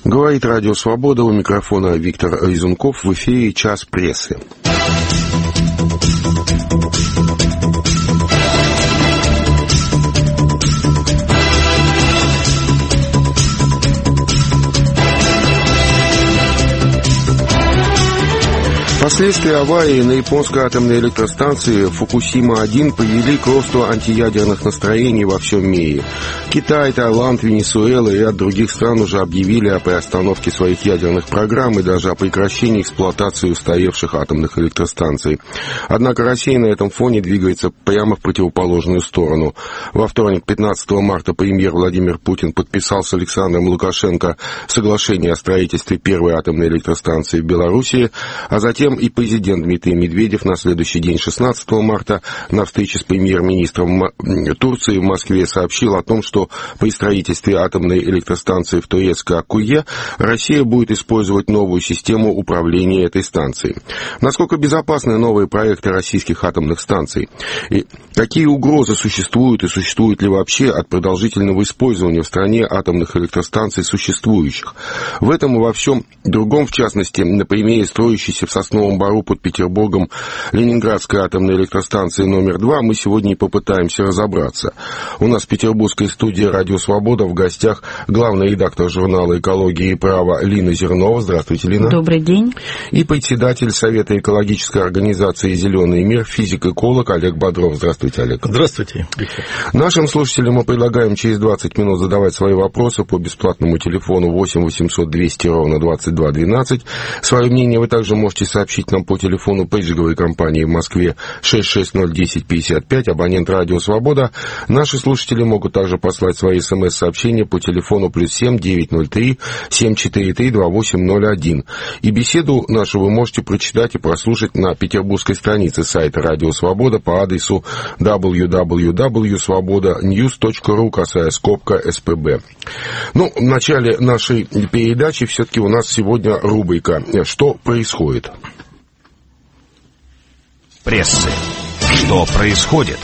Говорит Радио Свобода, у микрофона Виктор Резунков, в эфире «Час прессы». Последствия аварии на японской атомной электростанции Фукусима-1 привели к росту антиядерных настроений во всем мире. Китай, Таиланд, Венесуэла и ряд других стран уже объявили о приостановке своих ядерных программ и даже о прекращении эксплуатации устаревших атомных электростанций. Однако Россия на этом фоне двигается прямо в противоположную сторону. Во вторник, 15 марта, премьер Владимир Путин подписал с Александром Лукашенко соглашение о строительстве первой атомной электростанции в Белоруссии, а затем и президент Дмитрий Медведев на следующий день, 16 марта, на встрече с премьер-министром Турции в Москве сообщил о том, что при строительстве атомной электростанции в турецкой Аккуе Россия будет использовать новую систему управления этой станцией. Насколько безопасны новые проекты российских атомных станций? И какие угрозы существуют и существуют ли вообще от продолжительного использования в стране атомных электростанций существующих? В этом и во всем другом, в частности, на примере строящейся в Сосновом Бору под Петербургом Ленинградской атомной электростанции номер 2 мы сегодня и попытаемся разобраться. У нас в петербургской студии «Радио Свобода» в гостях главный редактор журнала «Экология и право» Лина Зернова. Здравствуйте, Лина. Добрый день. И председатель Совета экологической организации «Зеленый мир», физик-эколог Олег Бодров. Здравствуйте, Олег. Здравствуйте, Виктор. Нашим слушателям мы предлагаем через 20 минут задавать свои вопросы по бесплатному телефону 8 800 200 ровно 22 12. Свое мнение вы также можете сообщить нам по телефону пейджинговой компании в Москве 660-1055, абонент «Радио Свобода». Наши слушатели могут также послать свои СМС-сообщения по телефону +7 903 743 2801. И беседу нашу вы можете прочитать и прослушать на петербургской странице сайта «Радио Свобода» по адресу www.svobodanews.ru, косая скобка СПБ. Ну, в начале нашей передачи все-таки у нас сегодня рубрика «Что происходит?». Прессы. Что происходит?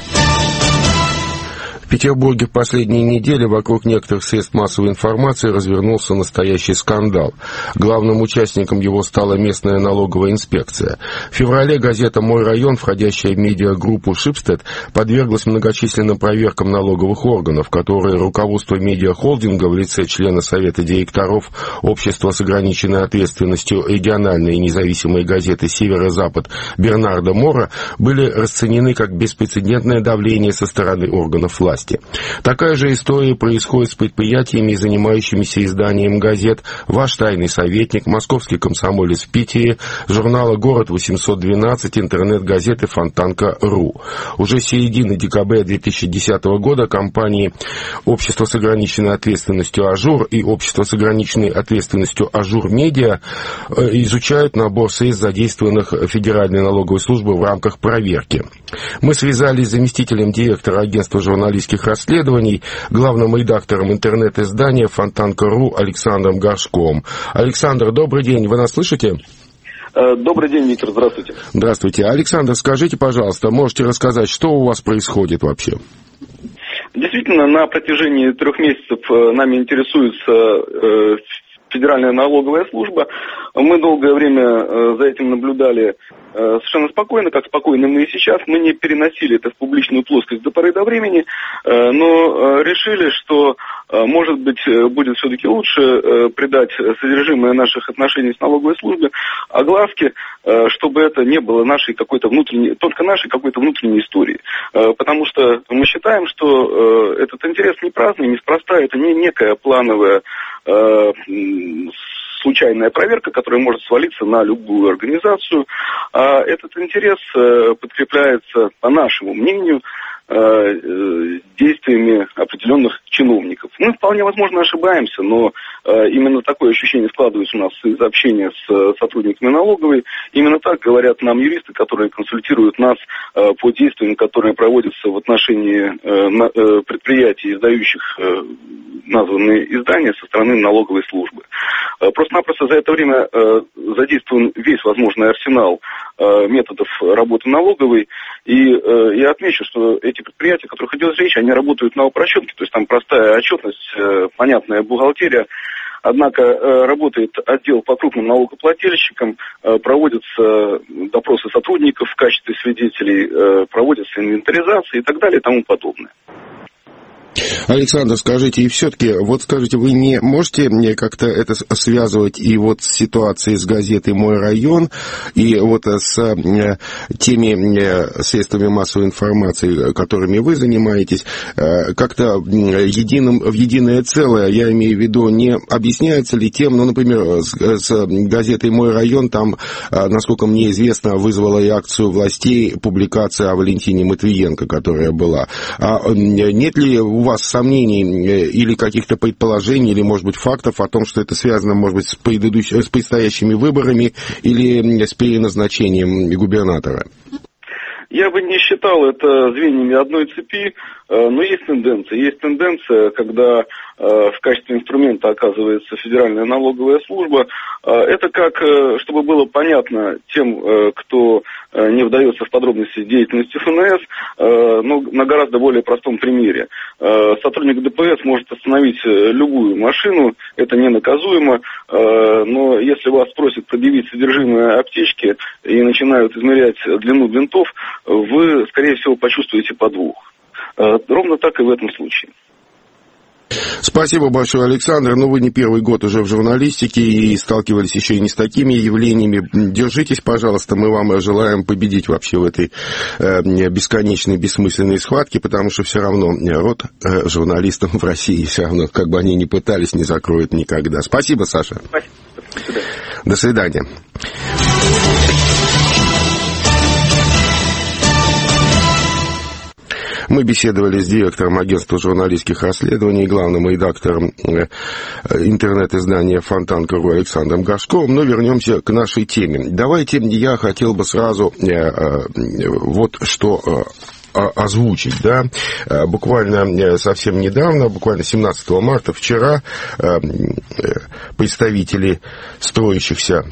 В Петербурге в последние недели вокруг некоторых средств массовой информации развернулся настоящий скандал. Главным участником его стала местная налоговая инспекция. В феврале газета «Мой район», входящая в медиагруппу «Шипстед», подверглась многочисленным проверкам налоговых органов, которые руководство медиахолдинга в лице члена Совета директоров Общества с ограниченной ответственностью региональной и независимой газеты «Северо-Запад» Бернарда Мора были расценены как беспрецедентное давление со стороны органов власти. Такая же история происходит с предприятиями, занимающимися изданием газет «Ваш тайный советник», «Московский комсомолец» в Питере, журнала «Город-812», интернет-газеты «Фонтанка.ру». Уже с середины декабря 2010 года компании «Общество с ограниченной ответственностью Ажур» и «Общество с ограниченной ответственностью Ажур Медиа» изучают набор средств, задействованных Федеральной налоговой службой в рамках проверки. Мы связались с заместителем директора агентства журналистских расследований, главным редактором интернет-издания «Фонтанка.ру» Александром Горшковым. Александр, добрый день, вы нас слышите? Добрый день, Виктор, здравствуйте. Здравствуйте. Александр, скажите, пожалуйста, можете рассказать, что у вас происходит вообще? Действительно, на протяжении 3 месяцев нами интересуется Федеральная налоговая служба. Мы долгое время за этим наблюдали совершенно спокойно, как спокойно мы и сейчас. Мы не переносили это в публичную плоскость до поры до времени, но решили, что, может быть, будет все-таки лучше придать содержимое наших отношений с налоговой службой огласке, чтобы это не было нашей какой-то внутренней, только нашей какой-то внутренней истории. Потому что мы считаем, что этот интерес не праздный, неспроста, это не некая плановая случайная проверка, которая может свалиться на любую организацию. А этот интерес подкрепляется, по нашему мнению, действиями определенных чиновников. Мы вполне возможно ошибаемся, но именно такое ощущение складывается у нас из общения с сотрудниками налоговой. Именно так говорят нам юристы, которые консультируют нас по действиям, которые проводятся в отношении предприятий, издающих названные издания со стороны налоговой службы. Просто-напросто за это время задействован весь возможный арсенал методов работы налоговой. И я отмечу, что эти предприятия, о которых идет речь, они работают на упрощенке, то есть там простая отчетность, понятная бухгалтерия. Однако работает отдел по крупным налогоплательщикам, проводятся допросы сотрудников в качестве свидетелей, проводятся инвентаризации и так далее и тому подобное. Александр, скажите, и все-таки, вот скажите, вы не можете мне как-то это связывать и вот с ситуацией с газетой «Мой район», и вот с теми средствами массовой информации, которыми вы занимаетесь, как-то в единое целое, я имею в виду, не объясняется ли тем, ну, например, с газетой «Мой район», там, насколько мне известно, вызвала реакцию властей публикация о Валентине Матвиенко, которая была. А нет ли у вас сомнений или каких-то предположений, или, может быть, фактов о том, что это связано, может быть, с предстоящими выборами или с переназначением губернатора? Я бы не считал это звеньями одной цепи, но есть тенденция. Есть тенденция, когда в качестве инструмента оказывается Федеральная налоговая служба. Это как, чтобы было понятно тем, кто не вдается в подробности деятельности ФНС, но на гораздо более простом примере. Сотрудник ДПС может остановить любую машину, это не наказуемо, но если вас просят предъявить содержимое аптечки и начинают измерять длину винтов, вы, скорее всего, почувствуете подвох. Ровно так и в этом случае. Спасибо большое, Александр. Ну, вы не первый год уже в журналистике и сталкивались еще и не с такими явлениями. Держитесь, пожалуйста, мы вам желаем победить вообще в этой бесконечной, бессмысленной схватке, потому что все равно рот журналистам в России все равно, как бы они ни пытались, не закроют никогда. Спасибо, Саша. Спасибо. До свидания. Мы беседовали с директором агентства журналистских расследований, главным редактором интернет-издания «Фонтанка.ру» Александром Горшковым, но вернемся к нашей теме. Давайте я хотел бы сразу вот что озвучить, да, буквально совсем недавно, буквально 17 марта, вчера, представители строящихся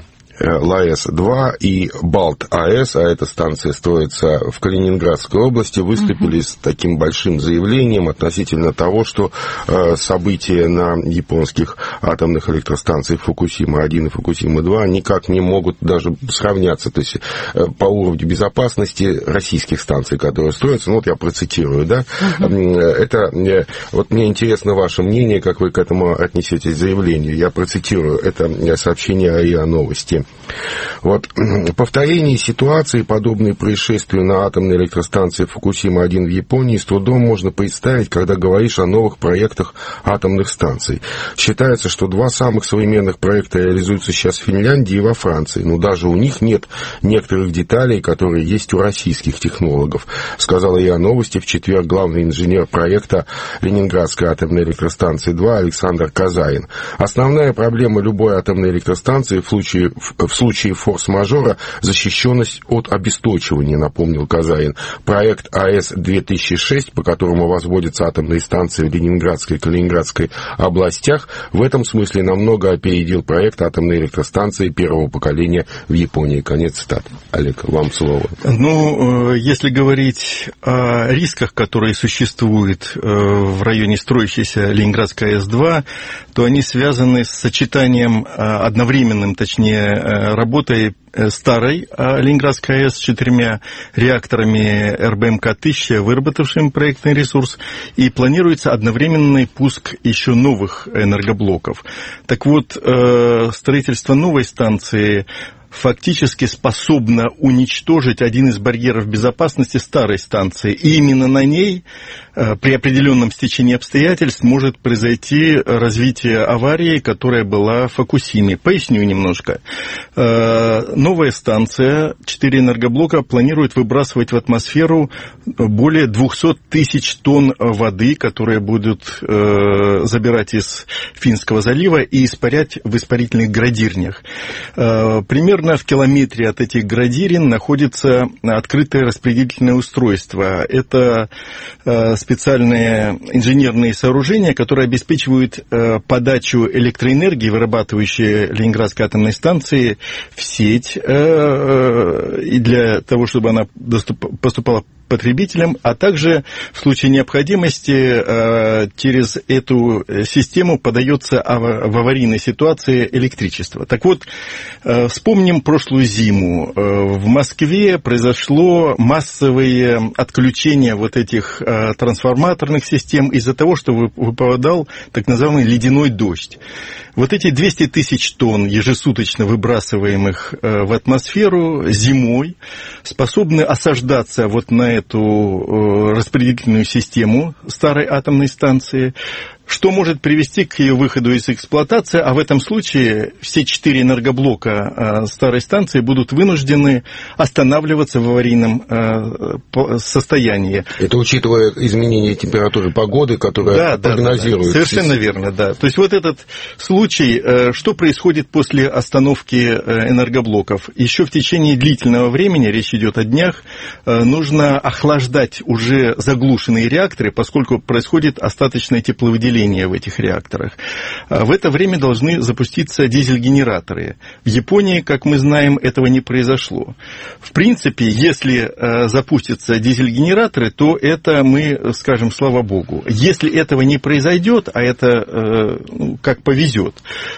ЛАЭС-2 и БАЛТ-АЭС, а эта станция строится в Калининградской области, выступили с таким большим заявлением относительно того, что события на японских атомных электростанциях Фукусима-1 и Фукусима-2 никак не могут даже сравняться, то есть по уровню безопасности российских станций, которые строятся. Ну, вот я процитирую, да, это, вот мне интересно ваше мнение, как вы к этому отнесетесь, заявлению. Я процитирую, это сообщение РИА Новости. Вот, повторение ситуации, подобной происшествию на атомной электростанции Фукусима-1 в Японии, с трудом можно представить, когда говоришь о новых проектах атомных станций. Считается, что два самых современных проекта реализуются сейчас в Финляндии и во Франции, но даже у них нет некоторых деталей, которые есть у российских технологов, сказал РИА Новости в четверг главный инженер проекта Ленинградской атомной электростанции 2 Александр Казарин. Основная проблема любой атомной электростанции в случае форс-мажора защищенность от обесточивания, напомнил Казарин. Проект АЭС-2006, по которому возводятся атомные станции в Ленинградской и Калининградской областях, в этом смысле намного опередил проект атомной электростанции первого поколения в Японии. Конец цитаты. Олег, вам слово. Ну, если говорить о рисках, которые существуют в районе строящейся Ленинградской АЭС-2, то они связаны с сочетанием одновременным, точнее, работой старой Ленинградской АЭС с 4 реакторами РБМК-1000, выработавшим проектный ресурс, и планируется одновременный пуск еще новых энергоблоков. Так вот, строительство новой станции фактически способна уничтожить один из барьеров безопасности старой станции. И именно на ней при определенном стечении обстоятельств может произойти развитие аварии, которая была в Фукусиме. Поясню немножко. Новая станция, 4 энергоблока, планирует выбрасывать в атмосферу более 200 тысяч тонн воды, которые будут забирать из Финского залива и испарять в испарительных градирнях. Примерно в километре от этих градирен находится открытое распределительное устройство. Это специальные инженерные сооружения, которые обеспечивают подачу электроэнергии, вырабатывающей Ленинградской атомной станции, в сеть, и для того, чтобы она поступала потребителям, а также в случае необходимости через эту систему подается в аварийной ситуации электричество. Так вот, вспомним прошлую зиму. В Москве произошло массовое отключение вот этих трансформаторных систем из-за того, что выпадал так называемый ледяной дождь. Вот эти 200 тысяч тонн ежесуточно выбрасываемых в атмосферу зимой способны осаждаться вот на эту распределительную систему старой атомной станции, что может привести к ее выходу из эксплуатации, а в этом случае все 4 энергоблока старой станции будут вынуждены останавливаться в аварийном состоянии. Это учитывая изменение температуры погоды, которая прогнозируется. Да, совершенно верно, да. То есть вот этот случай, что происходит после остановки энергоблоков? Еще в течение длительного времени, речь идет о днях, нужно охлаждать уже заглушенные реакторы, поскольку происходит остаточное тепловыделение в этих реакторах. В это время должны запуститься дизель-генераторы. В Японии, как мы знаем, этого не произошло. В принципе, если запустятся дизель-генераторы, то это мы скажем слава богу. Если этого не произойдет, а это как повезет,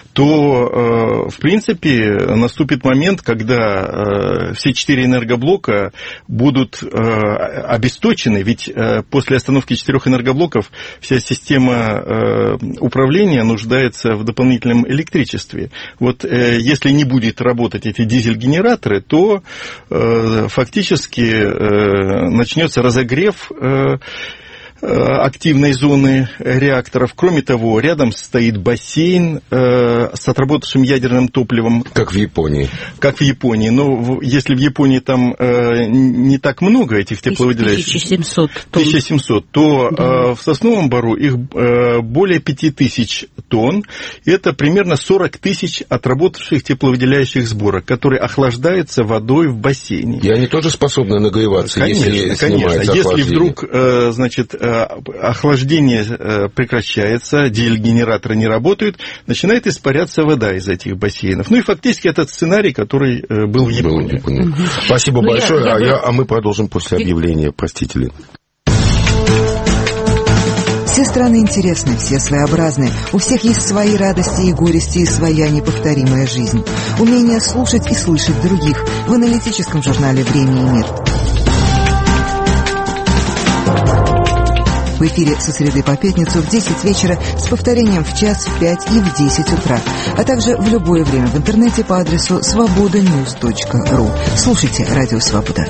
то в принципе наступит момент, когда все 4 энергоблока будут обесточены, ведь после остановки 4 энергоблоков вся система управления нуждается в дополнительном электричестве. Вот если не будет работать эти дизель-генераторы, то фактически начнется разогрев активной зоны реакторов. Кроме того, рядом стоит бассейн с отработавшим ядерным топливом. Как в Японии. Как в Японии. Но если в Японии там не так много этих тепловыделяющих... 1700 тонн. 1700, то в Сосновом Бору их более 5000 тонн. Это примерно 40 тысяч отработавших тепловыделяющих сборок, которые охлаждаются водой в бассейне. И они тоже способны нагреваться, если снимается охлаждение. Если вдруг, значит, охлаждение прекращается, дизель-генераторы не работают, начинает испаряться вода из этих бассейнов. Ну и фактически этот сценарий, который был в Японии. Спасибо большое, а мы продолжим после объявления. Простите, Лена. Все страны интересны, все своеобразны. У всех есть свои радости и горести, и своя неповторимая жизнь. Умение слушать и слышать других в аналитическом журнале «Время и мир». В эфире со среды по пятницу в 10 вечера с повторением в час, в 5 и в 10 утра, а также в любое время в интернете по адресу svobodanews.ru. Слушайте «Радио Свобода».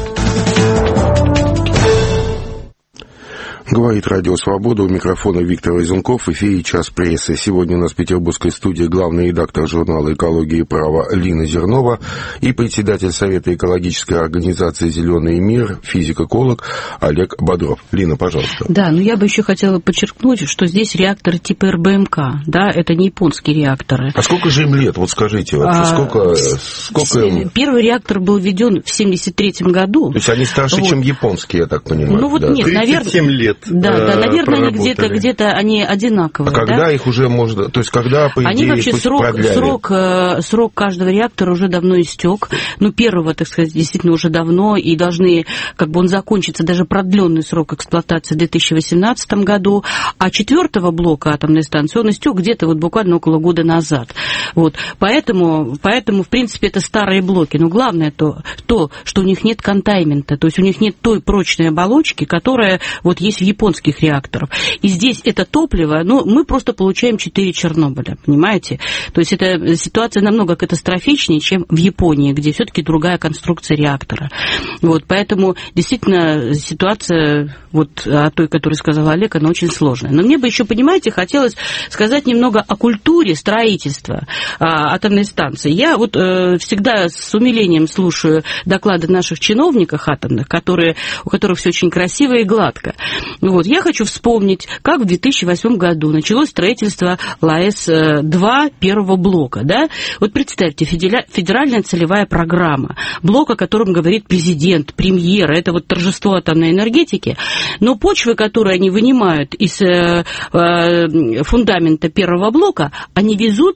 Говорит Радио Свобода, у микрофона Виктор Вазенков, в эфире «Час прессы». Сегодня у нас в петербургской студии главный редактор журнала «Экология и право» Лина Зернова и председатель Совета экологической организации «Зеленый мир», физик-эколог Олег Бодров. Лина, пожалуйста. Да, но я бы еще хотела подчеркнуть, что здесь реакторы типа РБМК, да, это не японские реакторы. А сколько же им лет, вот скажите, вообще, сколько им? Первый реактор был введен в 1973 году. То есть они старше, чем японские, я так понимаю? Ну вот да. Нет, 37 лет. Да, наверное, они где-то они одинаковые. А когда их уже можно, то есть когда, по идее, они вообще срок каждого реактора уже давно истек. Ну, первого, так сказать, действительно уже давно, и должны, как бы он закончится, даже продленный срок эксплуатации в 2018 году, а 4-го блока атомной станции он истек где-то вот буквально около года назад. Вот. Поэтому, в принципе, это старые блоки. Но главное то, что у них нет контайнмента, то есть у них нет той прочной оболочки, которая вот есть в японских реакторах. И здесь это топливо, мы просто получаем 4 Чернобыля, понимаете? То есть эта ситуация намного катастрофичнее, чем в Японии, где все-таки другая конструкция реактора. Вот, поэтому действительно ситуация, вот о той, которую сказал Олег, она очень сложная. Но мне бы еще, понимаете, хотелось сказать немного о культуре строительства атомной станции. Я вот всегда с умилением слушаю доклады наших чиновников атомных, у которых все очень красиво и гладко. Вот, я хочу вспомнить, как в 2008 году началось строительство ЛАЭС-2 первого блока. Да? Вот представьте, федеральная целевая программа, блок, о котором говорит президент, премьер, это вот торжество атомной энергетики, но почвы, которые они вынимают из фундамента первого блока, они везутся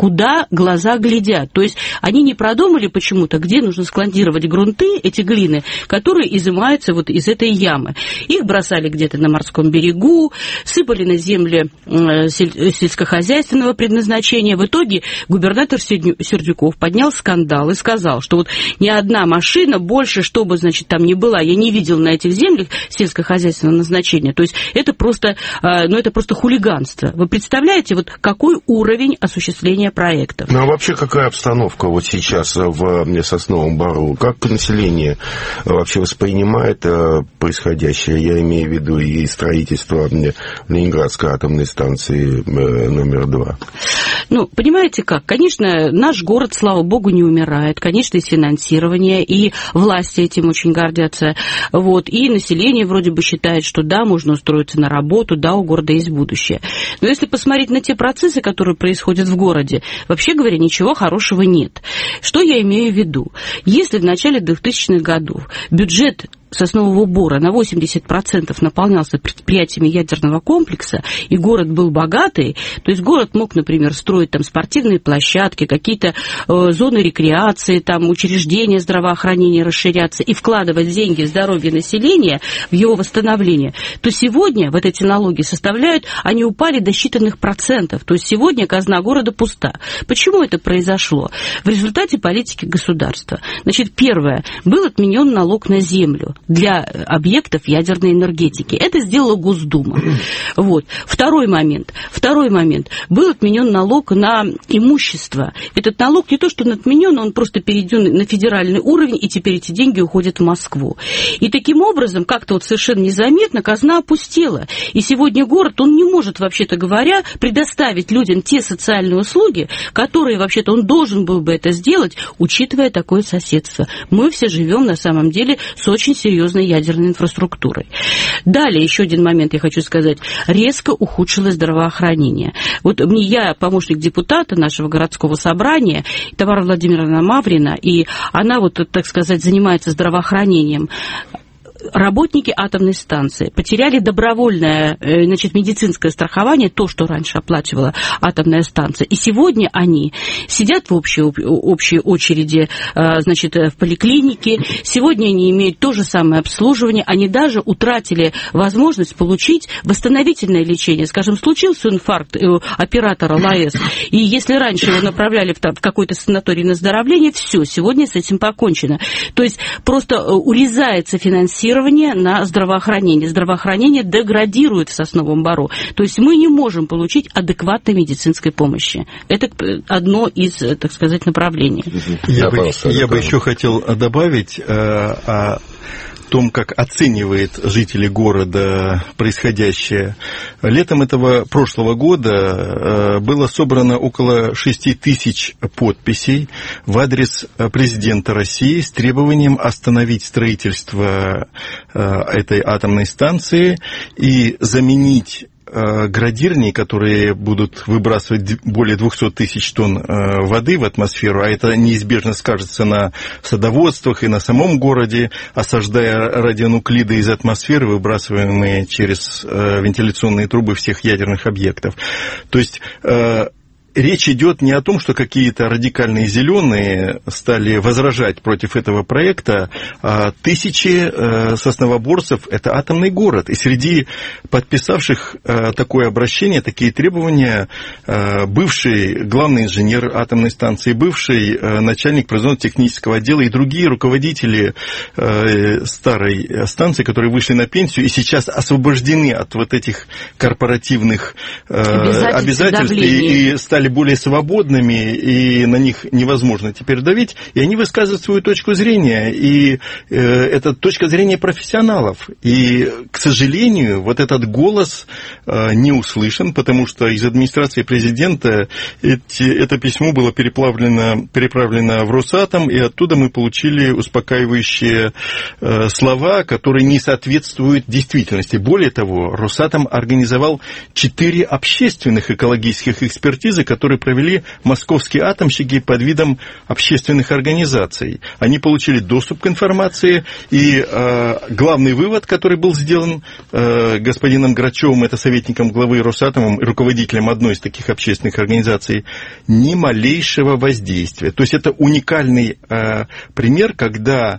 куда глаза глядят. То есть они не продумали почему-то, где нужно складировать грунты, эти глины, которые изымаются вот из этой ямы. Их бросали где-то на морском берегу, сыпали на земли сельскохозяйственного предназначения. В итоге губернатор Сердюков поднял скандал и сказал, что вот ни одна машина больше, что бы, значит, там ни была, я не видел на этих землях сельскохозяйственного назначения. То есть это просто хулиганство. Вы представляете, вот какой уровень осуществления проектов? Ну, а вообще какая обстановка вот сейчас в Сосновом Бору? Как население вообще воспринимает происходящее? Я имею в виду и строительство Ленинградской атомной станции номер 2. Ну, понимаете как? Конечно, наш город, слава богу, не умирает. Конечно, есть финансирование, и власти этим очень гордятся. Вот. И население вроде бы считает, что да, можно устроиться на работу, да, у города есть будущее. Но если посмотреть на те процессы, которые происходят в городе, вообще говоря, ничего хорошего нет. Что я имею в виду? Если в начале 2000-х годов бюджет Соснового Бора на 80% наполнялся предприятиями ядерного комплекса, и город был богатый, то есть город мог, например, строить там спортивные площадки, какие-то зоны рекреации, там учреждения здравоохранения расширяться и вкладывать деньги в здоровье населения, в его восстановление, то сегодня вот эти налоги составляют, они упали до считанных процентов, то есть сегодня казна города пуста. Почему это произошло? В результате политики государства. Значит, первое, был отменен налог на землю для объектов ядерной энергетики. Это сделала Госдума. Вот. Второй момент. Был отменен налог на имущество. Этот налог не то, что он отменен, он просто перейден на федеральный уровень, и теперь эти деньги уходят в Москву. И таким образом, как-то вот совершенно незаметно казна опустела. И сегодня город, он не может, вообще-то говоря, предоставить людям те социальные услуги, которые, вообще-то, он должен был бы это сделать, учитывая такое соседство. Мы все живем, на самом деле, с очень серьезной ядерной инфраструктурой. Далее, еще один момент я хочу сказать. Резко ухудшилось здравоохранение. Вот я помощник депутата нашего городского собрания, Тамара Владимировна Маврина, и она, вот, так сказать, занимается здравоохранением. Работники атомной станции потеряли добровольное, значит, медицинское страхование, то, что раньше оплачивала атомная станция. И сегодня они сидят в общей очереди, значит, в поликлинике. Сегодня они имеют то же самое обслуживание. Они даже утратили возможность получить восстановительное лечение. Скажем, случился инфаркт оператора ЛАЭС, и если раньше его направляли в какой-то санаторий на оздоровление, все, сегодня с этим покончено. То есть просто урезается финансирование на здравоохранение. Здравоохранение деградирует в Сосновом Бору. То есть мы не можем получить адекватной медицинской помощи. Это одно из, так сказать, направлений. Я бы еще хотел добавить о том, как оценивает жители города происходящее. Летом этого прошлого года было собрано около 6 тысяч подписей в адрес президента России с требованием остановить строительство этой атомной станции и заменить градирни, которые будут выбрасывать более 200 тысяч тонн воды в атмосферу, а это неизбежно скажется на садоводствах и на самом городе, осаждая радионуклиды из атмосферы, выбрасываемые через вентиляционные трубы всех ядерных объектов. То есть речь идет не о том, что какие-то радикальные зеленые стали возражать против этого проекта, а тысячи сосновоборцев – это атомный город. И среди подписавших такое обращение, такие требования, бывший главный инженер атомной станции, бывший начальник производственно-технического отдела и другие руководители старой станции, которые вышли на пенсию и сейчас освобождены от вот этих корпоративных обязательств и стали более свободными, и на них невозможно теперь давить, и они высказывают свою точку зрения, и это точка зрения профессионалов. И, к сожалению, вот этот голос не услышан, потому что из администрации президента это письмо было переправлено в Росатом, и оттуда мы получили успокаивающие слова, которые не соответствуют действительности. Более того, Росатом организовал 4 общественных экологических экспертизы, которые провели московские атомщики под видом общественных организаций. Они получили доступ к информации, и главный вывод, который был сделан господином Грачевым, это советником главы Росатома, руководителем одной из таких общественных организаций, ни малейшего воздействия. То есть это уникальный пример, когда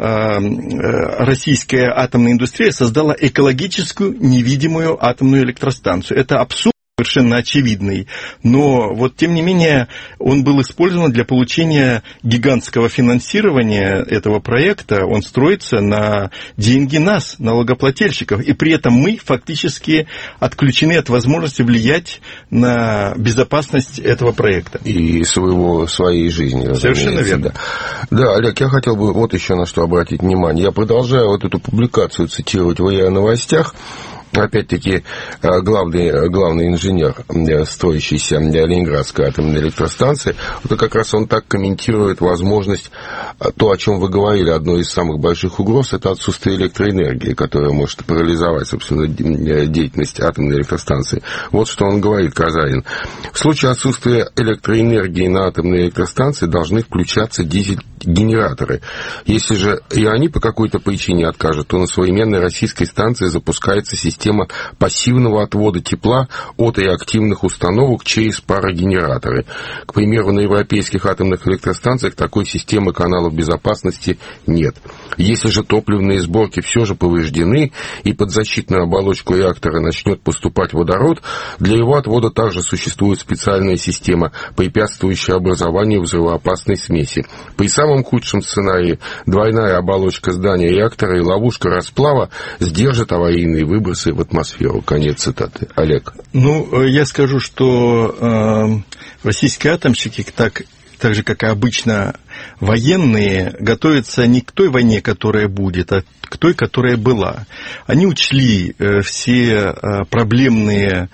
российская атомная индустрия создала экологическую невидимую атомную электростанцию. Это абсурд совершенно очевидный, но вот тем не менее он был использован для получения гигантского финансирования этого проекта. Он строится на деньги нас, налогоплательщиков, и при этом мы фактически отключены от возможности влиять на безопасность этого проекта. И своей жизни. Совершенно верно. Да, Олег, я хотел бы вот еще на что обратить внимание. Я продолжаю вот эту публикацию цитировать в РИА Новостях. Опять-таки, главный инженер, строящийся Ленинградской атомной электростанции, вот как раз он так комментирует возможность, то, о чем вы говорили, одной из самых больших угроз, это отсутствие электроэнергии, которая может парализовать, собственно, деятельность атомной электростанции. Вот что он говорит, Казарин. В случае отсутствия электроэнергии на атомной электростанции должны включаться дизель-генераторы. Если же и они по какой-то причине откажут, то на современной российской станции запускается система пассивного отвода тепла от реактивных установок через парогенераторы. К примеру, на европейских атомных электростанциях такой системы каналов безопасности нет. Если же топливные сборки все же повреждены и под защитную оболочку реактора начнет поступать водород, для его отвода также существует специальная система, препятствующая образованию взрывоопасной смеси. При самом худшем сценарии двойная оболочка здания реактора и ловушка расплава сдержат аварийные выбросы в атмосферу. Конец цитаты. Олег. Ну, я скажу, что российские атомщики, так же, как и обычно военные, готовятся не к той войне, которая будет, а к той, которая была. Они учли все проблемные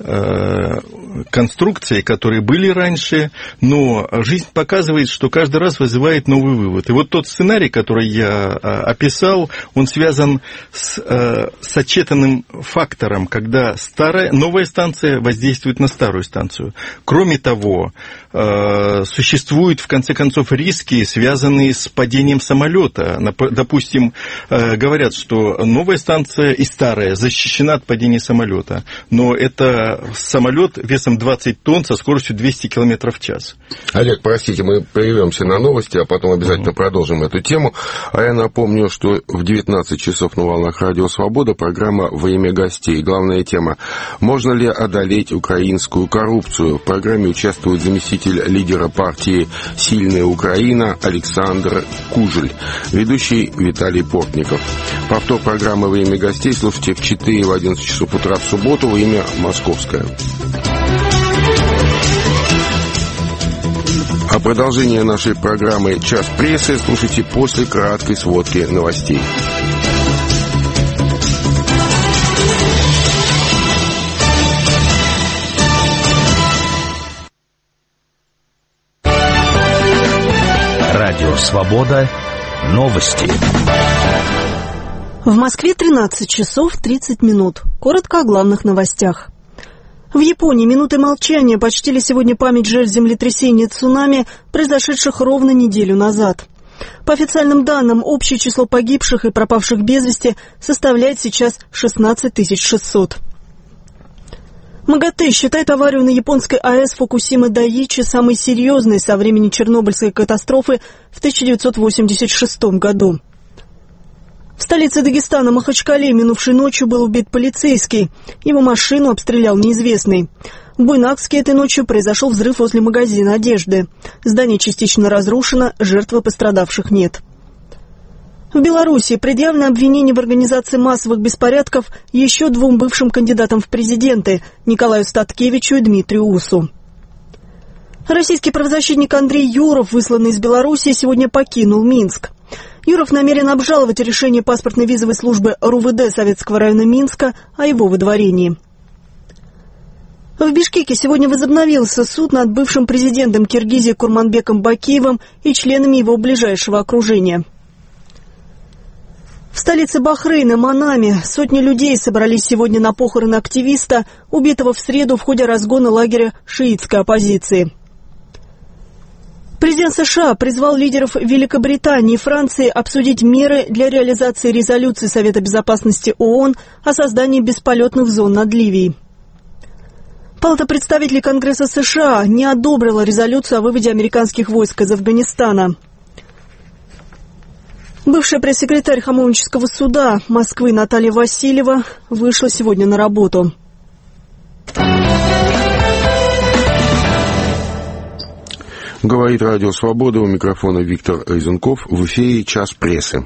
конструкции, которые были раньше, но жизнь показывает, что каждый раз вызывает новый вывод. И вот тот сценарий, который я описал, он связан с сочетанным фактором, когда новая станция воздействует на старую станцию. Кроме того, существуют, в конце концов, риски, связанные с падением самолета. Допустим, говорят, что новая станция и старая защищена от падения самолета, но это самолет весом 20 тонн со скоростью 200 км в час. Олег, простите, мы прервемся на новости, а потом обязательно продолжим эту тему. А я напомню, что в 19 часов на волнах Радио Свобода программа «Время гостей». Главная тема: можно ли одолеть украинскую коррупцию? В программе участвует заместитель лидера партии «Сильная Украина» Александр Кужель, ведущий Виталий Портников. Повтор программы «Время гостей» слушайте в 4 и в 11 часов утра в субботу, время московское. А продолжение нашей программы «Час прессы» слушайте после краткой сводки новостей. Радио «Свобода». Новости. В Москве 13 часов 30 минут. Коротко о главных новостях. В Японии минутой молчания почтили сегодня память жертв землетрясения и цунами, произошедших ровно неделю назад. По официальным данным, общее число погибших и пропавших без вести составляет сейчас 16 600. МАГАТЭ считает аварию на японской АЭС Фукусима-Дайичи самой серьезной со времени Чернобыльской катастрофы в 1986 году. В столице Дагестана Махачкале минувшей ночью был убит полицейский. Его машину обстрелял неизвестный. В Буйнакске этой ночью произошел взрыв возле магазина одежды. Здание частично разрушено, жертв и пострадавших нет. В Беларуси предъявлено обвинение в организации массовых беспорядков еще двум бывшим кандидатам в президенты – Николаю Статкевичу и Дмитрию Усу. Российский правозащитник Андрей Юров, высланный из Беларуси, сегодня покинул Минск. Юров намерен обжаловать решение паспортно-визовой службы РУВД Советского района Минска о его выдворении. В Бишкеке сегодня возобновился суд над бывшим президентом Киргизии Курманбеком Бакиевым и членами его ближайшего окружения. В столице Бахрейна, Манаме, сотни людей собрались сегодня на похороны активиста, убитого в среду в ходе разгона лагеря шиитской оппозиции. Президент США призвал лидеров Великобритании и Франции обсудить меры для реализации резолюции Совета безопасности ООН о создании бесполетных зон над Ливией. Палата представителей Конгресса США не одобрила резолюцию о выводе американских войск из Афганистана. Бывшая пресс-секретарь Хамовнического суда Москвы Наталья Васильева вышла сегодня на работу. Говорит Радио Свобода, у микрофона Виктор Эйзенков, в эфире «Час прессы».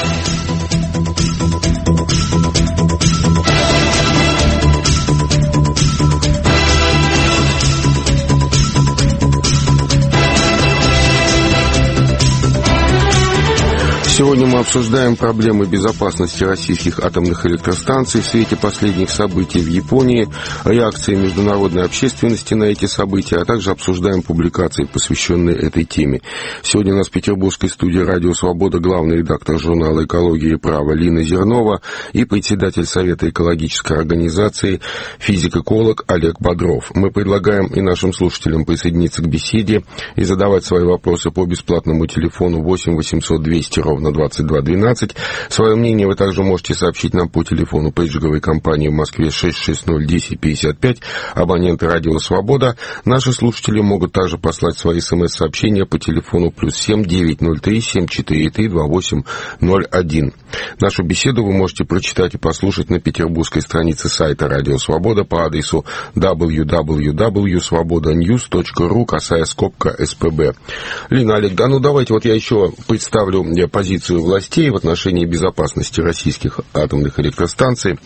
Сегодня мы обсуждаем проблемы безопасности российских атомных электростанций в свете последних событий в Японии, реакции международной общественности на эти события, а также обсуждаем публикации, посвященные этой теме. Сегодня у нас в петербургской студии «Радио Свобода» главный редактор журнала «Экология и право» Лина Зернова и председатель Совета экологической организации, физик-эколог Олег Бодров. Мы предлагаем и нашим слушателям присоединиться к беседе и задавать свои вопросы по бесплатному телефону 8 800 200 ровно 2212. Свое мнение вы также можете сообщить нам по телефону пейджеровой компании в Москве 660-1055, абоненты «Радио Свобода». Наши слушатели могут также послать свои смс-сообщения по телефону +7 903 743 2801. Нашу беседу вы можете прочитать и послушать на петербургской странице сайта «Радио Свобода» по адресу www.svobodanews.ru, косая скобка СПБ. Лина, Олег, давайте я еще представлю позицию властей в отношении безопасности российских атомных электростанций.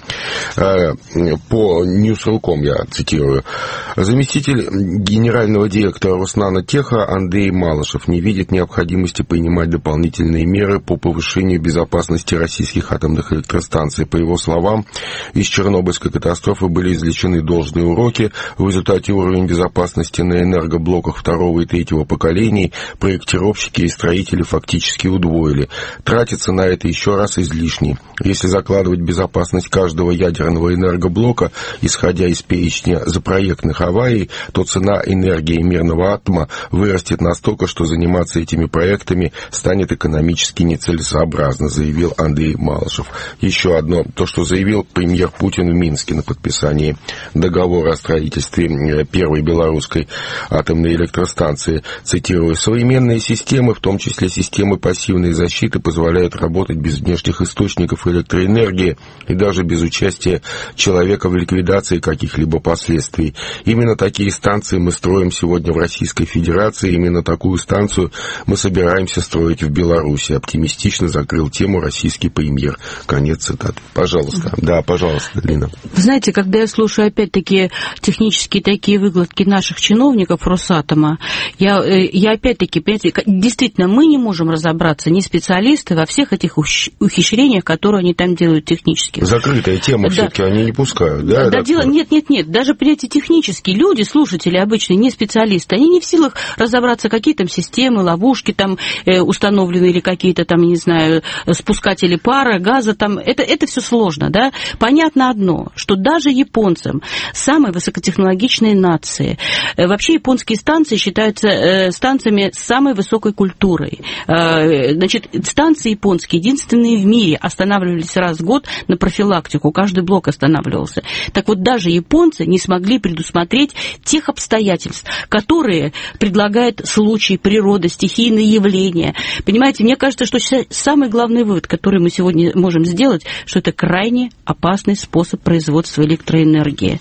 По Ньюс.ру.ком я цитирую. Заместитель генерального директора Роснано-Теха Андрей Малышев не видит необходимости принимать дополнительные меры по повышению безопасности российских атомных электростанций. По его словам, из Чернобыльской катастрофы были извлечены должные уроки. В результате уровень безопасности на энергоблоках второго и третьего поколений проектировщики и строители фактически удвоили. Тратиться на это еще раз излишне. Если закладывать безопасность каждого ядерного энергоблока, исходя из перечня запроектных аварий, то цена энергии мирного атома вырастет настолько, что заниматься этими проектами станет экономически нецелесообразно, заявил Андрей Малышев. Еще одно, то, что заявил премьер Путин в Минске на подписании договора о строительстве первой белорусской атомной электростанции. Цитирую: «Современные системы, в том числе системы пассивной защиты, позволяют работать без внешних источников электроэнергии и даже без участия человека в ликвидации каких-либо последствий. Именно такие станции мы строим сегодня в Российской Федерации, именно такую станцию мы собираемся строить в Беларуси», оптимистично закрыл тему российский премьер. Конец цитаты. Пожалуйста. Да, пожалуйста, Лина. Вы знаете, когда я слушаю опять-таки технические такие выкладки наших чиновников Росатома, я опять-таки, понимаете, действительно, мы не можем разобраться, не специалисты, во всех этих ухищрениях, которые они там делают технически. Закрытая тема, да. Все-таки они не пускают, да? Да, дело, нет, даже, понимаете, технические люди, слушатели обычные, не специалисты, они не в силах разобраться, какие там системы, ловушки там установлены, или какие-то там, не знаю, спускатели пара, газа, там, это все сложно, да? Понятно одно, что даже японцам, самой высокотехнологичной нации, вообще японские станции считаются станциями с самой высокой культурой. Значит, станции японские единственные в мире останавливались раз в год на профилактику, каждый блок останавливался. Так вот, даже японцы не смогли предусмотреть тех обстоятельств, которые предлагает случай, природа, стихийные явления. Понимаете, мне кажется, что самый главный вывод, который мы сегодня можем сделать, что это крайне опасный способ производства электроэнергии.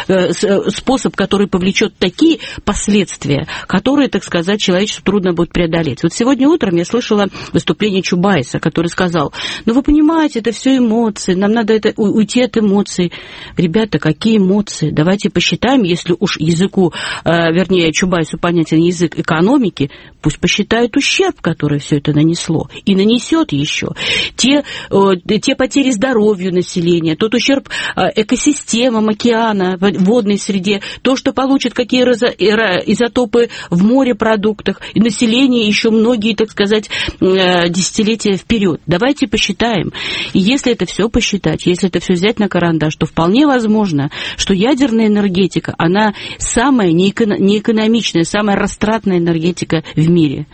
Способ, который повлечет такие последствия, которые, так сказать, человечеству трудно будет преодолеть. Вот сегодня утром я слышала выступление Чубайса, который сказал: вы понимаете, это все эмоции, нам надо уйти от эмоций. Ребята, какие эмоции? Давайте посчитаем, если уж Чубайсу понятен язык экономики, пусть посчитают ущерб, который все это нанесло, и нанесет еще. Те потери здоровью населения, тот ущерб экосистемам океана, водной среде, то, что получат какие изотопы в морепродуктах, и население еще многие, так сказать, десятилетия вперед. Давайте посчитаем. И если это все посчитать, если это все взять на карандаш, то вполне возможно, что ядерная энергетика, она самая неэкономичная, самая растратная энергетика в мире.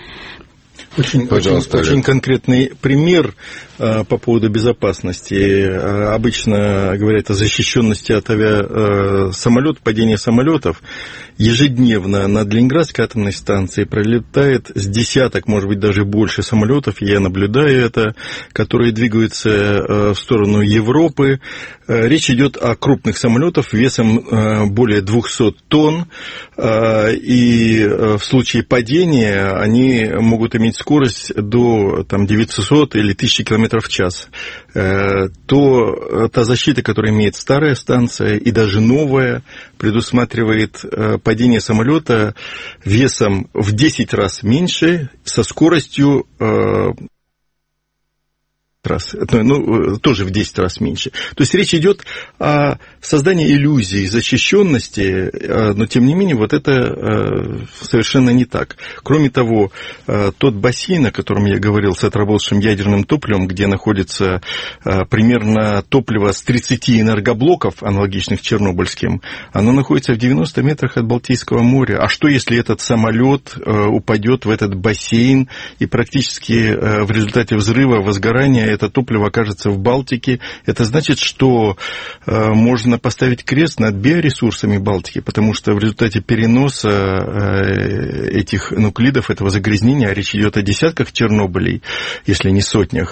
Очень конкретный пример по поводу безопасности. Обычно говорят о защищенности от авиасамолетов, падения самолетов. Ежедневно над Ленинградской атомной станцией пролетает с десяток, может быть, даже больше самолетов, я наблюдаю это, которые двигаются в сторону Европы. Речь идет о крупных самолетах весом более 200 тонн, и в случае падения они могут иметь скорость до 900 или 1000 км в час. Та защита, которую имеет старая станция и даже новая, предусматривает падение самолета весом в 10 раз меньше, со скоростью тоже в 10 раз меньше. То есть речь идет о создании иллюзии защищенности, но тем не менее вот это совершенно не так. Кроме того, тот бассейн, о котором я говорил, с отработавшим ядерным топливом, где находится примерно топливо с 30 энергоблоков, аналогичных чернобыльским, оно находится в 90 метрах от Балтийского моря. А что, если этот самолет упадет в этот бассейн и практически в результате взрыва, возгорания это топливо окажется в Балтике? Это значит, что можно поставить крест над биоресурсами Балтики, потому что в результате переноса этих нуклидов, этого загрязнения, а речь идет о десятках Чернобылей, если не сотнях,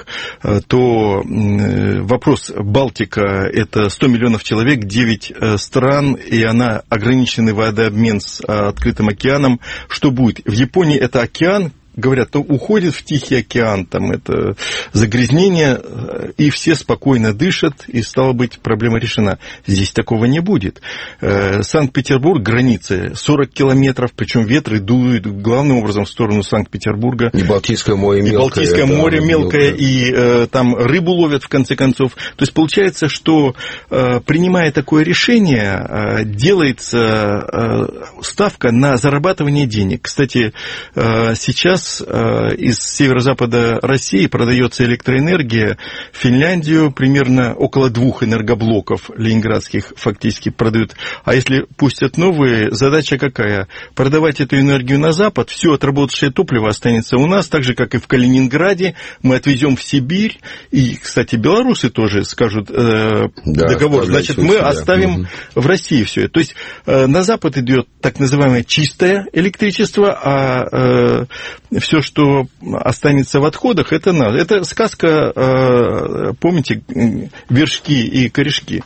то вопрос: Балтика – это 100 миллионов человек, 9 стран, и она ограниченный водообмен с открытым океаном. Что будет? В Японии это океан, говорят, то уходит в Тихий океан, там это загрязнение, и все спокойно дышат, и, стало быть, проблема решена. Здесь такого не будет. Санкт-Петербург, границы 40 километров, причем ветры дуют главным образом в сторону Санкт-Петербурга. И Балтийское море мелкое. И Балтийское море мелкое, и там рыбу ловят, в конце концов. То есть получается, что, принимая такое решение, делается ставка на зарабатывание денег. Кстати, сейчас из северо-запада России продается электроэнергия. В Финляндию примерно около 2 энергоблоков ленинградских фактически продают. А если пустят новые, задача какая? Продавать эту энергию на Запад, все отработавшее топливо останется у нас, так же, как и в Калининграде. Мы отвезем в Сибирь. И, кстати, белорусы тоже скажут договор. Значит, мы оставим в России все это. То есть на Запад идет так называемое чистое электричество, а все, что останется в отходах, это надо. Это сказка, помните, вершки и корешки.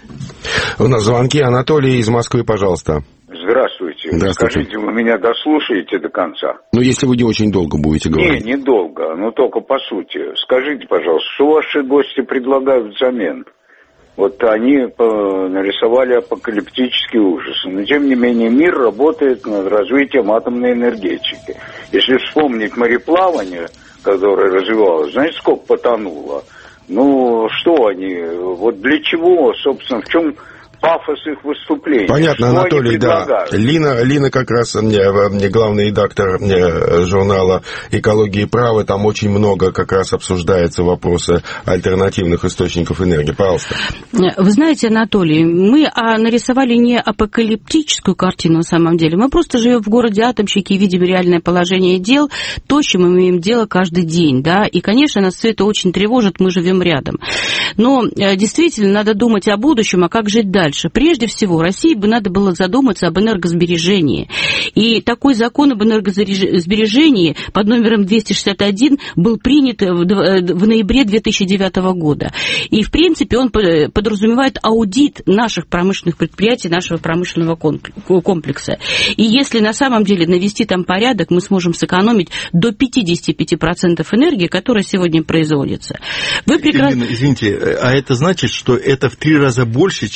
У нас звонки. Анатолий из Москвы, пожалуйста. Здравствуйте. Скажите, вы меня дослушаете до конца? Ну, если вы не очень долго будете говорить. Не долго, но только по сути. Скажите, пожалуйста, что ваши гости предлагают взамен? Вот они нарисовали апокалиптический ужас. Но, тем не менее, мир работает над развитием атомной энергетики. Если вспомнить мореплавание, которое развивалось, знаете, сколько потонуло? Ну, что они, вот для чего, собственно, в чем пафос их выступлений? Понятно, что Анатолий, да. Лина как раз мне главный редактор журнала «Экология и право», там очень много как раз обсуждается вопросы альтернативных источников энергии. Пожалуйста. Вы знаете, Анатолий, мы нарисовали не апокалиптическую картину на самом деле, мы просто живем в городе атомщики и видим реальное положение дел, то, с чем мы имеем дело каждый день, да, и, конечно, нас все это очень тревожит, мы живем рядом. Но действительно надо думать о будущем, а как жить дальше. Прежде всего, России бы надо было задуматься об энергосбережении. И такой закон об энергосбережении под номером 261 был принят в ноябре 2009 года. И, в принципе, он подразумевает аудит наших промышленных предприятий, нашего промышленного комплекса. И если на самом деле навести там порядок, мы сможем сэкономить до 55% энергии, которая сегодня производится. Вы прекрасно... Извините, а это значит, что это в 3 раза больше, чем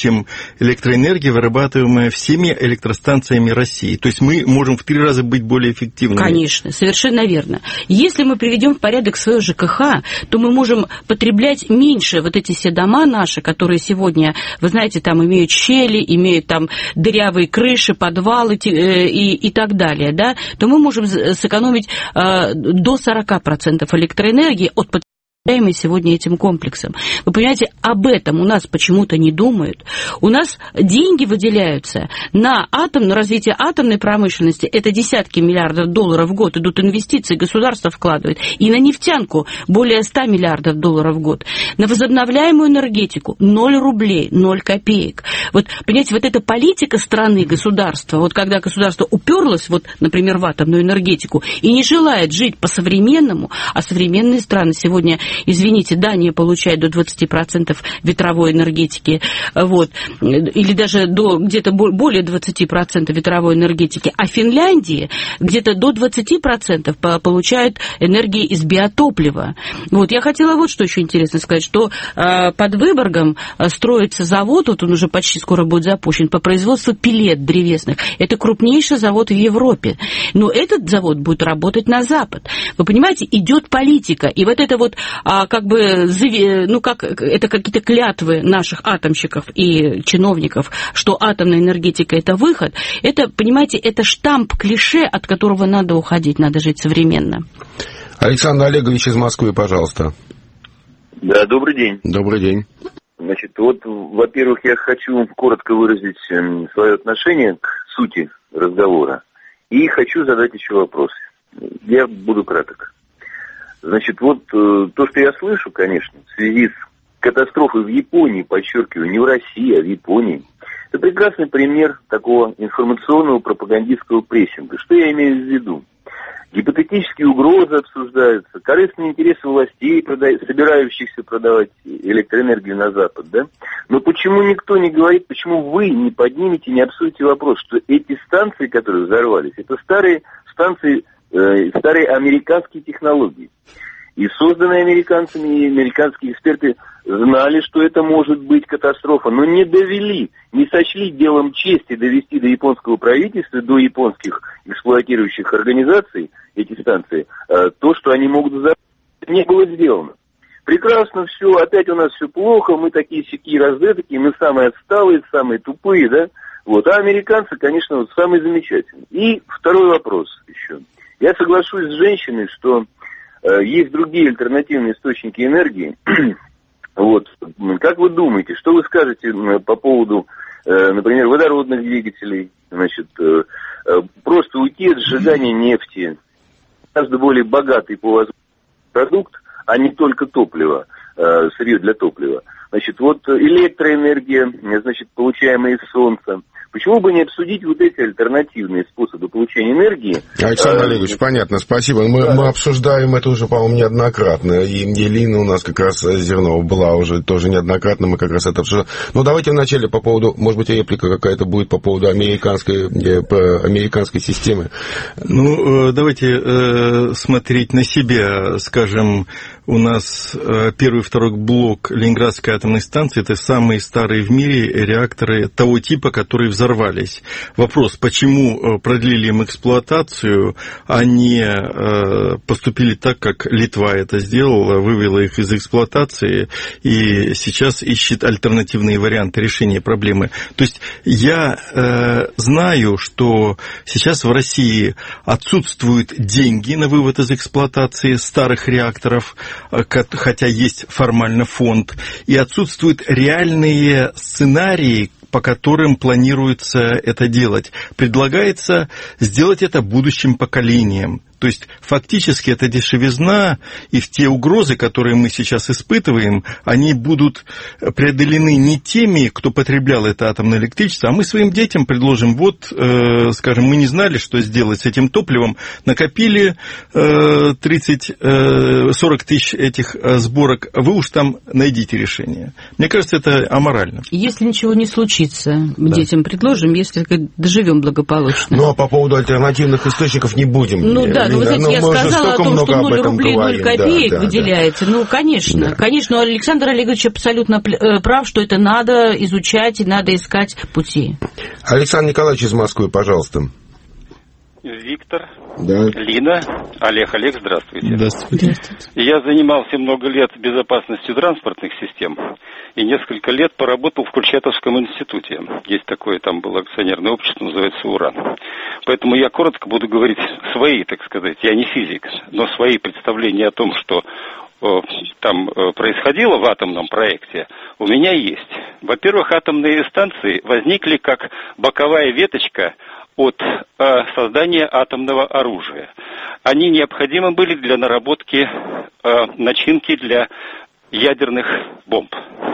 электроэнергия, вырабатываемая всеми электростанциями России. То есть мы можем в 3 раза быть более эффективными. Конечно, совершенно верно. Если мы приведем в порядок свое ЖКХ, то мы можем потреблять меньше вот эти все дома наши, которые сегодня, вы знаете, там имеют щели, имеют там дырявые крыши, подвалы и так далее, да, то мы можем сэкономить до 40% электроэнергии от потребителей сегодня этим комплексом. Вы понимаете, об этом у нас почему-то не думают. У нас деньги выделяются на развитие атомной промышленности. Это десятки миллиардов долларов в год идут инвестиции, государство вкладывает. И на нефтянку более 100 миллиардов долларов в год. На возобновляемую энергетику 0 рублей, 0 копеек. Вот, понимаете, вот эта политика страны, государства, вот когда государство уперлось, вот, например, в атомную энергетику и не желает жить по-современному, а современные страны сегодня, извините, Дания получает до 20% ветровой энергетики, вот, или даже до где-то более 20% ветровой энергетики, а Финляндия где-то до 20% получает энергии из биотоплива. Вот, я хотела вот что еще интересно сказать, что под Выборгом строится завод, вот он уже почти скоро будет запущен, по производству пеллет древесных. Это крупнейший завод в Европе. Но этот завод будет работать на Запад. Вы понимаете, идет политика, и вот это вот как бы, ну, как это какие-то клятвы наших атомщиков и чиновников, что атомная энергетика – это выход, это, понимаете, это штамп, клише, от которого надо уходить, надо жить современно. Александр Олегович из Москвы, пожалуйста. Да, добрый день. Добрый день. Значит, вот, во-первых, я хочу коротко выразить свое отношение к сути разговора. И хочу задать еще вопрос. Я буду краток. Значит, вот то, что я слышу, конечно, в связи с катастрофой в Японии, подчеркиваю, не в России, а в Японии, это прекрасный пример такого информационного пропагандистского прессинга. Что я имею в виду? Гипотетические угрозы обсуждаются, корыстные интересы властей, собирающихся продавать электроэнергию на Запад, да? Но почему никто не говорит, почему вы не поднимете, не обсудите вопрос, что эти станции, которые взорвались, это старые станции, старые американские технологии. И созданные американцами, и американские эксперты знали, что это может быть катастрофа, но не довели, не сочли делом чести довести до японского правительства, до японских эксплуатирующих организаций эти станции, то, что они могут взорвать, не было сделано. Прекрасно все, опять у нас все плохо, мы такие-сякие раздетки, мы самые отсталые, самые тупые, да? Вот. А американцы, конечно, вот самые замечательные. И второй вопрос еще. Я соглашусь с женщиной, что есть другие альтернативные источники энергии. Вот. Как вы думаете, что вы скажете по поводу, например, водородных двигателей, значит, просто уйти от сжигания нефти, гораздо более богатый по возможности продукт, а не только топливо, сырье для топлива. Значит, вот электроэнергия, значит, получаемая из солнца. Почему бы не обсудить вот эти альтернативные способы получения энергии? Александр Олегович, понятно, спасибо. Мы обсуждаем это уже, по-моему, неоднократно. И Елена у нас как раз Зернова была уже тоже неоднократно, мы как раз это обсуждали. Но давайте вначале по поводу, может быть, реплика какая-то будет по поводу американской системы. Ну, давайте смотреть на себя, скажем, у нас первый и второй блок Ленинградской атомной станции – это самые старые в мире реакторы того типа, которые взорвались. Вопрос, почему продлили им эксплуатацию, а не поступили так, как Литва это сделала, вывела их из эксплуатации и сейчас ищет альтернативные варианты решения проблемы. То есть я знаю, что сейчас в России отсутствуют деньги на вывод из эксплуатации старых реакторов, хотя есть формально фонд, и отсутствуют реальные сценарии, по которым планируется это делать. Предлагается сделать это будущим поколениям. То есть фактически эта дешевизна и те угрозы, которые мы сейчас испытываем, они будут преодолены не теми, кто потреблял это атомное электричество, а мы своим детям предложим, вот, скажем, мы не знали, что сделать с этим топливом, накопили 40 тысяч этих сборок, вы уж там найдите решение. Мне кажется, это аморально. Если ничего не случится, детям предложим, если доживем благополучно. Ну, а по поводу альтернативных источников не будем. Ну да, Да, ну, вы знаете, я сказала о том, что 0 рублей 0 копеек выделяется. Да. Ну, конечно, конечно, Александр Олегович абсолютно прав, что это надо изучать и надо искать пути. Александр Николаевич из Москвы, пожалуйста. Виктор, Лина, Олег, здравствуйте. Здравствуйте. Я занимался много лет безопасностью транспортных систем и несколько лет поработал в Курчатовском институте. Есть такое, там было акционерное общество, называется «Уран». Поэтому я коротко буду говорить свои, так сказать, я не физик, но свои представления о том, что там происходило в атомном проекте, у меня есть. Во-первых, атомные станции возникли как боковая веточка от создания атомного оружия. Они необходимы были для наработки начинки для ядерных бомб.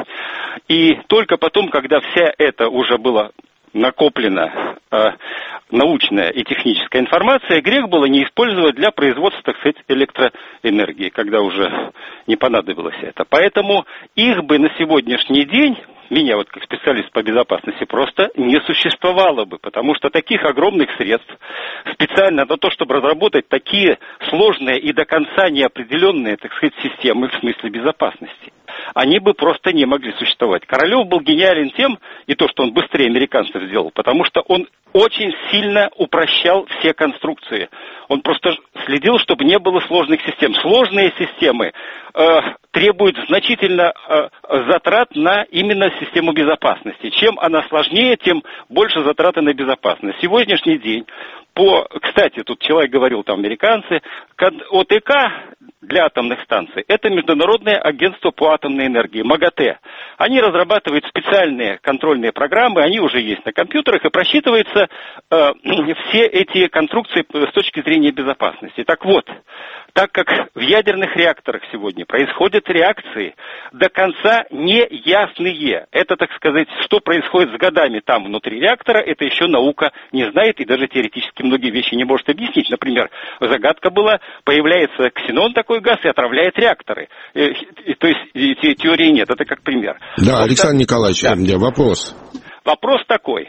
И только потом, когда вся эта уже была накоплена научная и техническая информация, грех было не использовать для производства, так сказать, электроэнергии, когда уже не понадобилось это. Поэтому их бы на сегодняшний день, меня вот как специалист по безопасности, просто не существовало бы, потому что таких огромных средств специально на то, чтобы разработать такие сложные и до конца неопределенные, так сказать, системы в смысле безопасности, они бы просто не могли существовать. Королев был гениален тем, и то, что он быстрее американцев сделал, потому что он очень сильно упрощал все конструкции. Он просто следил, чтобы не было сложных систем. Сложные системы требуют значительно затрат на именно систему безопасности. Чем она сложнее, тем больше затраты на безопасность. Сегодняшний день, кстати, тут человек говорил, там американцы, ОТК для атомных станций, это Международное агентство по атомной энергии, МАГАТЭ. Они разрабатывают специальные контрольные программы, они уже есть на компьютерах, и просчитываются все эти конструкции с точки зрения безопасности. Так вот, так как в ядерных реакторах сегодня происходят реакции до конца неясные, это, так сказать, что происходит с годами там внутри реактора, это еще наука не знает и даже теоретически многие вещи не может объяснить. Например, загадка была, появляется ксенон, такой газ, и отравляет реакторы. То есть теории нет, это как пример. Да, Александр Николаевич, вопрос. Вопрос такой.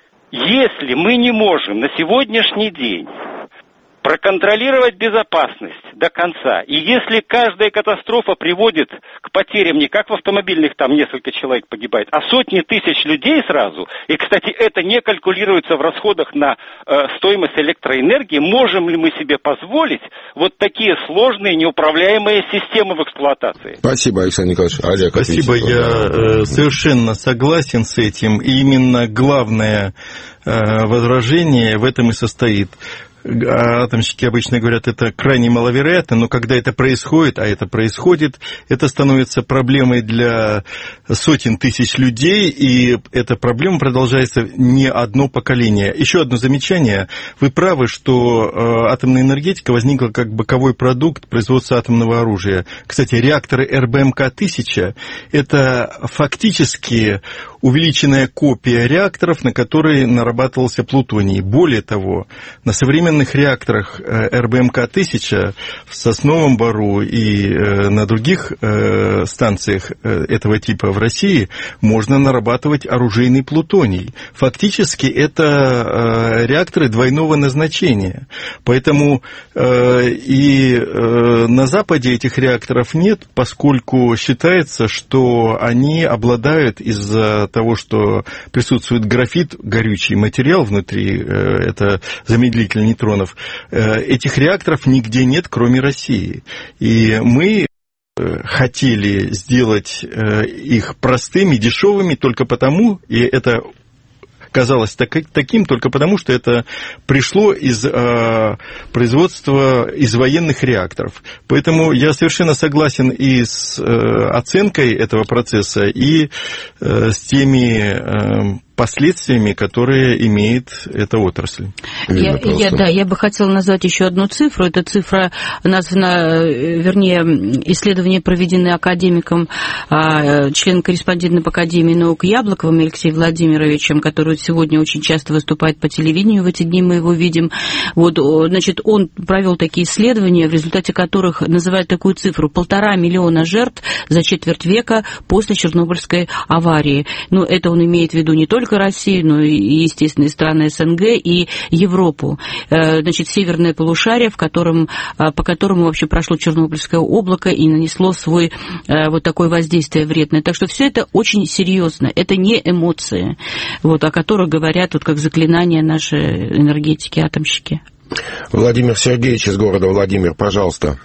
Если мы не можем на сегодняшний день проконтролировать безопасность до конца, и если каждая катастрофа приводит к потерям не как в автомобильных, там несколько человек погибает, а сотни тысяч людей сразу, и, кстати, это не калькулируется в расходах на стоимость электроэнергии, можем ли мы себе позволить вот такие сложные неуправляемые системы в эксплуатации? Спасибо, Александр Николаевич. Олег, спасибо, я совершенно согласен с этим, и именно главное возражение в этом и состоит. Атомщики обычно говорят, это крайне маловероятно, но когда это происходит, а это происходит, это становится проблемой для сотен тысяч людей, и эта проблема продолжается не одно поколение. Еще одно замечание. Вы правы, что атомная энергетика возникла как боковой продукт производства атомного оружия. Кстати, реакторы РБМК-1000 – это фактически увеличенная копия реакторов, на которые нарабатывался плутоний. Более того, на современных реакторах РБМК-1000 в Сосновом Бору и на других станциях этого типа в России можно нарабатывать оружейный плутоний. Фактически это реакторы двойного назначения. Поэтому и на Западе этих реакторов нет, поскольку считается, что они обладают из-за того, что присутствует графит, горючий материал внутри, это замедлитель нейтронов, этих реакторов нигде нет, кроме России. И мы хотели сделать их простыми, дешевыми только потому, и это казалось таким только потому, что это пришло из производства из военных реакторов. Поэтому я совершенно согласен и с оценкой этого процесса, и с теми последствиями, которые имеет эта отрасль. Я бы хотела назвать еще одну цифру. Эта цифра названа, исследование, проведенное академиком, член-корреспондентом Академии наук Яблоковым Алексеем Владимировичем, который сегодня очень часто выступает по телевидению, в эти дни мы его видим. Он провел такие исследования, в результате которых называют такую цифру: 1,5 миллиона жертв за четверть века после Чернобыльской аварии. Но это он имеет в виду не только только Россию, но и, естественно, и страны СНГ, и Европу. Значит, северное полушарие, по которому вообще прошло Чернобыльское облако и нанесло свой вот такое воздействие вредное. Так что все это очень серьезно. Это не эмоции, вот, о которых говорят вот как заклинания наши энергетики, атомщики. Владимир Сергеевич из города Владимир, пожалуйста.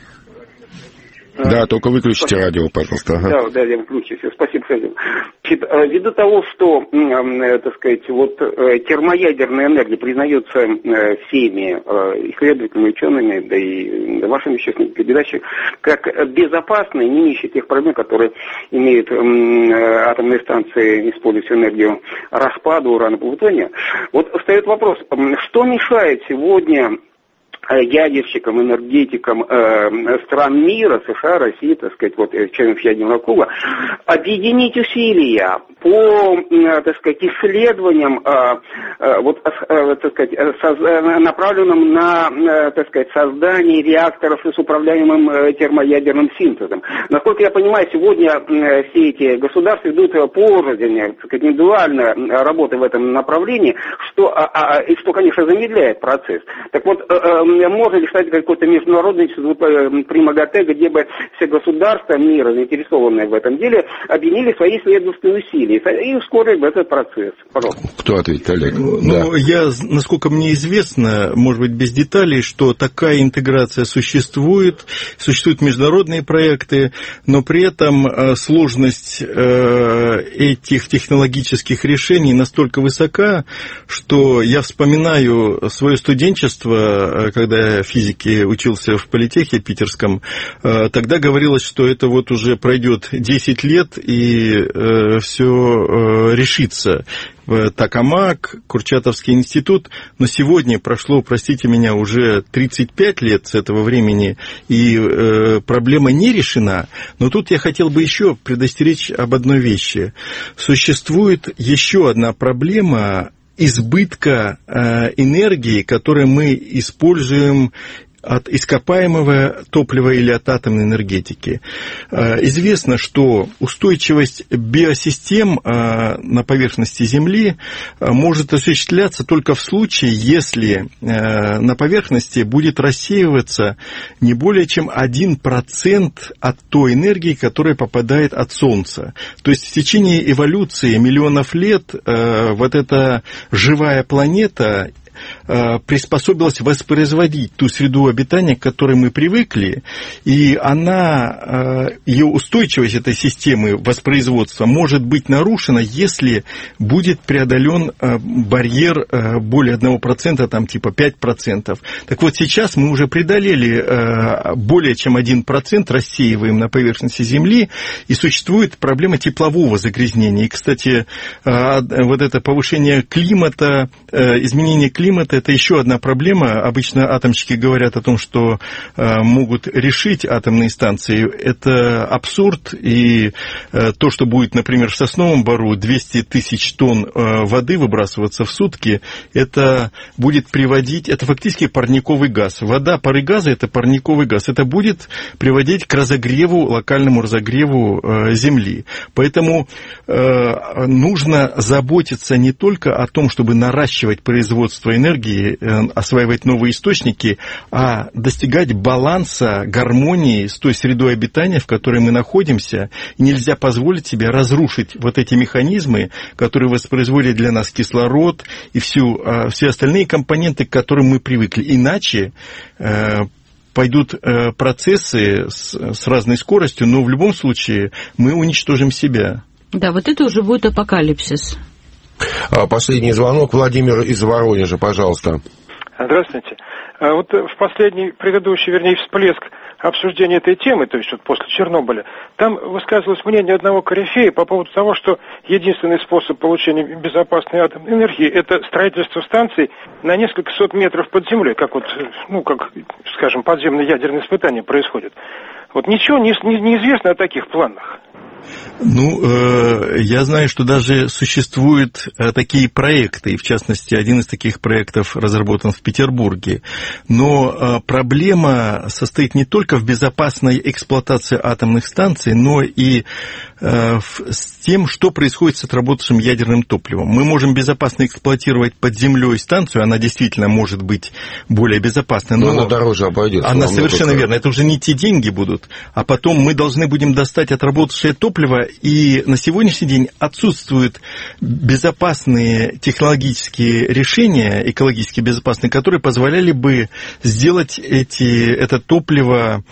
Да, только выключите радио, пожалуйста. Ага. Да, я выключу. Спасибо, Федор. Ввиду того, что, так сказать, вот термоядерная энергия признается всеми исследователями, учеными, да и вашими участниками передачи, как безопасная, не имеющая тех проблем, которые имеют атомные станции, используя энергию распада урана, плутония. Вот встает вопрос, что мешает сегодня ядерщикам, энергетикам стран мира, США, России, так сказать, вот членов ядерного клуба, объединить усилия по, так сказать, исследованиям, вот, так сказать, направленным на, так сказать, создание реакторов с управляемым термоядерным синтезом. Насколько я понимаю, сегодня все эти государства идут по так сказать, индивидуально работы в этом направлении, что, конечно, замедляет процесс. Так вот, можно ли стать какой-то международный институт при МАГАТЭ, где бы все государства мира, заинтересованные в этом деле, объединили свои исследовательские усилия и ускорили этот процесс? Пожалуйста. Кто ответит, Олег? Ну, я, насколько мне известно, может быть, без деталей, что такая интеграция существует международные проекты, но при этом сложность этих технологических решений настолько высока, что я вспоминаю свое студенчество, когда я в физике учился в политехе питерском, тогда говорилось, что это вот уже пройдет 10 лет и все решится. Токамак, Курчатовский институт, но сегодня прошло, простите меня, уже 35 лет с этого времени, и проблема не решена. Но тут я хотел бы еще предостеречь об одной вещи. Существует еще одна проблема избытка энергии, которую мы используем от ископаемого топлива или от атомной энергетики. Известно, что устойчивость биосистем на поверхности Земли может осуществляться только в случае, если на поверхности будет рассеиваться не более чем 1% от той энергии, которая попадает от Солнца. То есть в течение эволюции миллионов лет вот эта живая планета приспособилась воспроизводить ту среду обитания, к которой мы привыкли, и ее устойчивость этой системы воспроизводства может быть нарушена, если будет преодолен барьер более 1%, там типа 5%. Так вот, сейчас мы уже преодолели более чем 1%, рассеиваем на поверхности Земли, и существует проблема теплового загрязнения. И, кстати, вот это повышение климата, изменение климата, это еще одна проблема. Обычно атомщики говорят о том, что могут решить атомные станции. Это абсурд. И то, что будет, например, в Сосновом Бору 200 тысяч тонн воды выбрасываться в сутки, это будет приводить... Это фактически парниковый газ. Вода, пары газа – это парниковый газ. Это будет приводить к разогреву, локальному разогреву Земли. Поэтому нужно заботиться не только о том, чтобы наращивать производство энергии, осваивать новые источники, а достигать баланса, гармонии с той средой обитания, в которой мы находимся. И нельзя позволить себе разрушить вот эти механизмы, которые воспроизводят для нас кислород и все остальные компоненты, к которым мы привыкли. Иначе пойдут процессы с разной скоростью, но в любом случае мы уничтожим себя. Да, вот это уже будет апокалипсис. Последний звонок. Владимир из Воронежа, пожалуйста. Здравствуйте. Вот в предыдущий всплеск обсуждения этой темы, то есть вот после Чернобыля, там высказывалось мнение одного корифея по поводу того, что единственный способ получения безопасной атомной энергии – это строительство станций на несколько сот метров под землей, как скажем, подземные ядерные испытания происходят. Вот ничего не известно о таких планах. Я знаю, что даже существуют такие проекты, и в частности, один из таких проектов разработан в Петербурге. Но проблема состоит не только в безопасной эксплуатации атомных станций, но и с тем, что происходит с отработавшим ядерным топливом. Мы можем безопасно эксплуатировать под землей станцию, она действительно может быть более безопасной. Но она дороже обойдется. Она совершенно верно. Это уже не те деньги будут, а потом мы должны будем достать отработавшее топливо, и на сегодняшний день отсутствуют безопасные технологические решения, экологически безопасные, которые позволяли бы сделать это топливо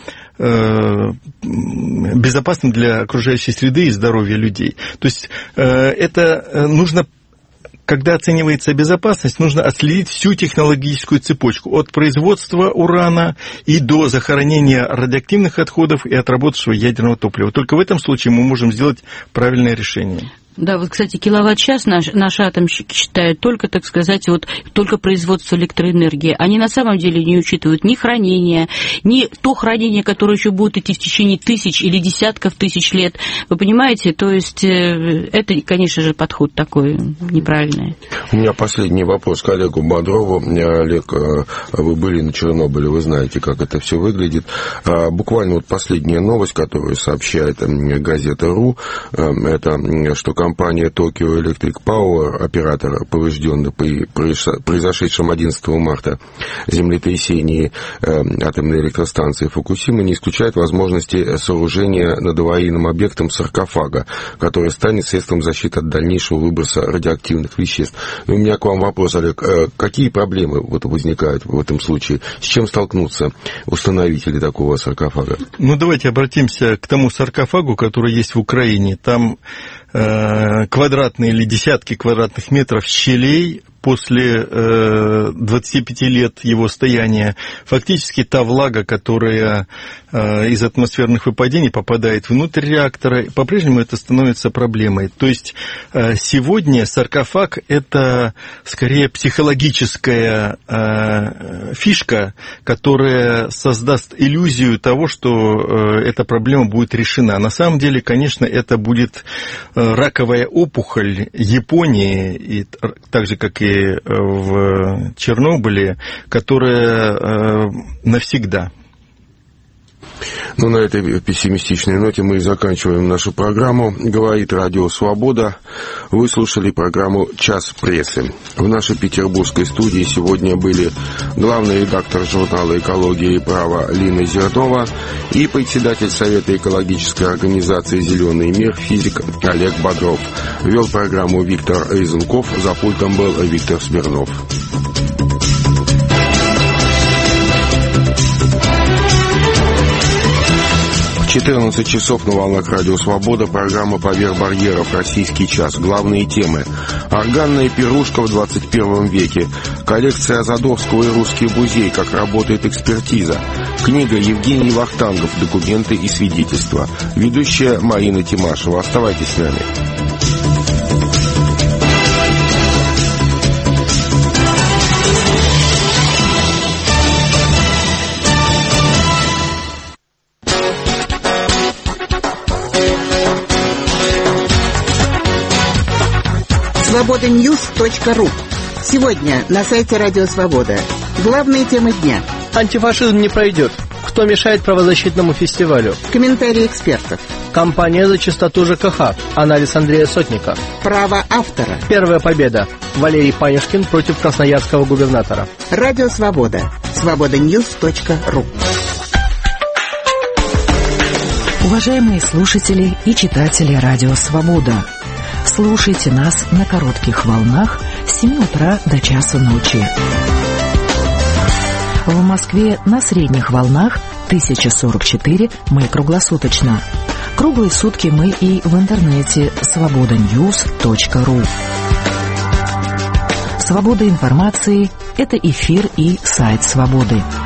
безопасным для окружающей среды и здоровья людей. То есть это нужно, когда оценивается безопасность, нужно отследить всю технологическую цепочку от производства урана и до захоронения радиоактивных отходов и отработавшего ядерного топлива. Только в этом случае мы можем сделать правильное решение. Да, вот, кстати, киловатт-час наш атомщик считает только, так сказать, только производство электроэнергии. Они на самом деле не учитывают ни хранение, ни то хранение, которое еще будет идти в течение тысяч или десятков тысяч лет. Вы понимаете? То есть это, конечно же, подход такой неправильный. У меня последний вопрос к Олегу Бодрову. Олег, вы были на Чернобыле, вы знаете, как это все выглядит. Буквально вот последняя новость, которую сообщает газета РУ, это что компания Tokyo Electric Power, оператор, поврежденный при произошедшем 11 марта землетрясении атомной электростанции Фукусима, не исключает возможности сооружения над аварийным объектом саркофага, который станет средством защиты от дальнейшего выброса радиоактивных веществ. И у меня к вам вопрос, Олег. Какие проблемы возникают в этом случае? С чем столкнутся установители такого саркофага? Давайте обратимся к тому саркофагу, который есть в Украине. Там квадратные или десятки квадратных метров щелей после 25 лет его стояния. Фактически та влага, которая из атмосферных выпадений попадает внутрь реактора, по-прежнему это становится проблемой. То есть сегодня саркофаг – это скорее психологическая фишка, которая создаст иллюзию того, что эта проблема будет решена. На самом деле, конечно, это будет раковая опухоль Японии, и так же, как и в Чернобыле, которая навсегда. На этой пессимистичной ноте мы и заканчиваем нашу программу. Говорит Радио Свобода. Вы слушали программу «Час прессы». В нашей петербургской студии сегодня были главный редактор журнала «Экология и право» Лина Зернова и председатель Совета экологической организации «Зеленый мир» физик Олег Бодров. Вел программу Виктор Резунков. За пультом был Виктор Смирнов. 14 часов на волнах Радио Свобода. Программа «Поверх барьеров. Российский час». Главные темы. Органная пирушка в 21 веке. Коллекция Задовского и Русский музей. Как работает экспертиза. Книга Евгений Вахтангов. Документы и свидетельства. Ведущая Марина Тимашева. Оставайтесь с нами. Свобода-Ньюс.ру. Сегодня на сайте Радио Свобода. Главные темы дня. Антифашизм не пройдет. Кто мешает правозащитному фестивалю? Комментарии экспертов. Кампания за чистоту ЖКХ. Анализ Андрея Сотника. Право автора. Первая победа. Валерий Панюшкин против красноярского губернатора. Радио Свобода. Свобода-Ньюс.ру. Уважаемые слушатели и читатели Радио Свобода, слушайте нас на коротких волнах с 7 утра до часу ночи. В Москве на средних волнах 1044 мы круглосуточно. Круглые сутки мы и в интернете свобода-ньюс.ру. Свобода информации – это эфир и сайт Свободы.